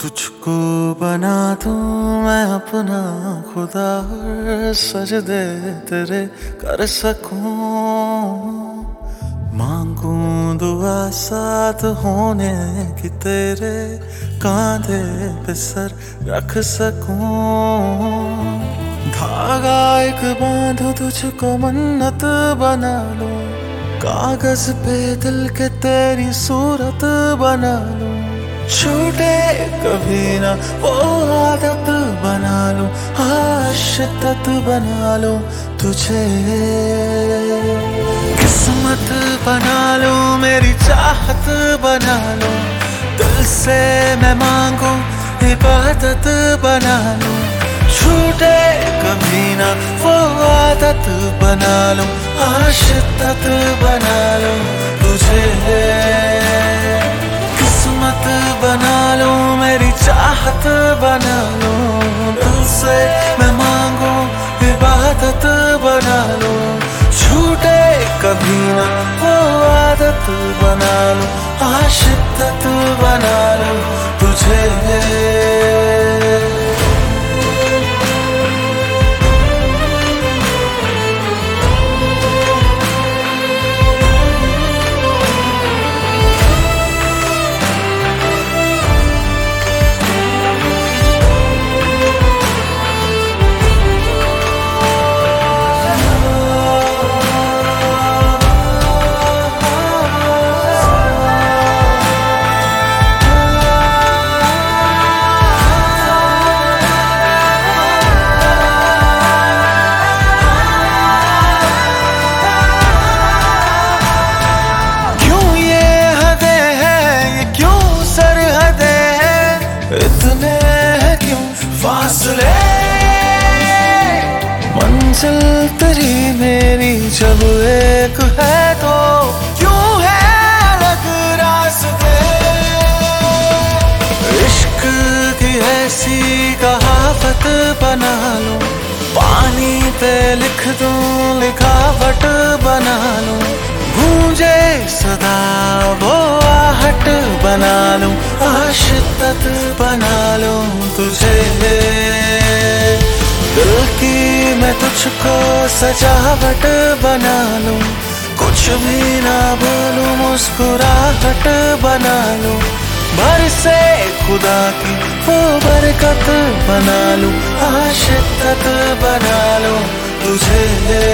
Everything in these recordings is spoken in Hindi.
तुझको बना दूं मैं अपना खुदा और सजदे तेरे कर सकूं। मांगूं दुआ साथ होने की तेरे कांधे पे सर रख सकूं। धागा एक बांधो तुझको मन्नत बना लूं। कागज पे दिल के तेरी सूरत बना लूं। छूटे कभी ना वो आदत बना लूं। शिद्दत बना लूं तुझे। किस्मत बना लूं मेरी चाहत बना लूं। दिल से मैं मांगूं इबादत बना लूं। छूटे कभी ना वो आदत बना लूं। शिद्दत बना लूं तुझे। किस्मत बना लूं मेरी चाहत बना लूं। दिल से मैं मांगूं इबादत बना लूं। छूटे कभी ना वो आदत बना लूं। शिद्दत बना लूं तुझे। इतने हैं क्यों फासले। मंजिल तेरी मेरी जब एक है तो क्यों है अलग रास्ते। इश्क की ऐसी कहावत बना लूं। पानी पे लिख दूं लिखावट बना लूं। गूंजे सदा वो आहट बना लूं। शिद्दत बना लूं तुझे। दिल की मैं तुझको सजावट बना लूं। कुछ भी ना बोलूं मुस्कुराहट बना लूं। बरसे खुदा की वो बरकत बना लूं। शिद्दत बना लूं तुझे।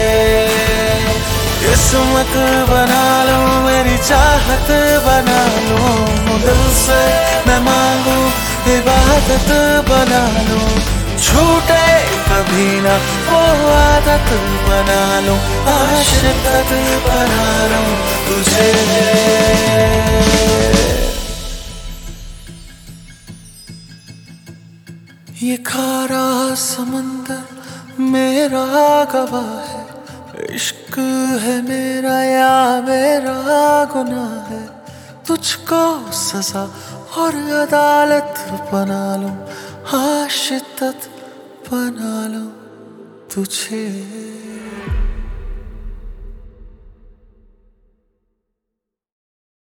किस्मत बना लूं मेरी चाहत बना लूं। दिल से मैं मांगूं इबादत बना लूं। छूटे कभी ना वो आदत बना लूं। शिद्दत बना लूं तुझे। ये खारा समंदर मेरा गवाह है। इश्क है मेरा या मेरा गुनाह है। तुझको सजा और अदालत बना लूं। शिद्दत बना लूं तुझे।